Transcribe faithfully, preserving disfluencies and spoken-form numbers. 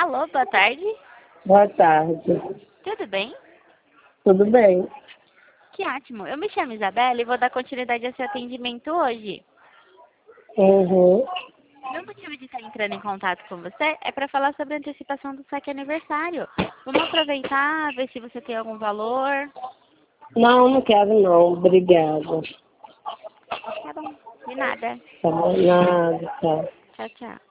Alô, boa tarde. Boa tarde. Tudo bem? Tudo bem? Que ótimo. Eu me chamo Isabela e vou dar continuidade ao seu atendimento hoje. Uhum. Meu motivo de estar entrando em contato com você é para falar sobre a antecipação do saque aniversário. Vamos aproveitar, ver se você tem algum valor. Não, não quero não. Obrigada. Tá bom. De nada. Tá bom, nada, tá. Tchau, tchau.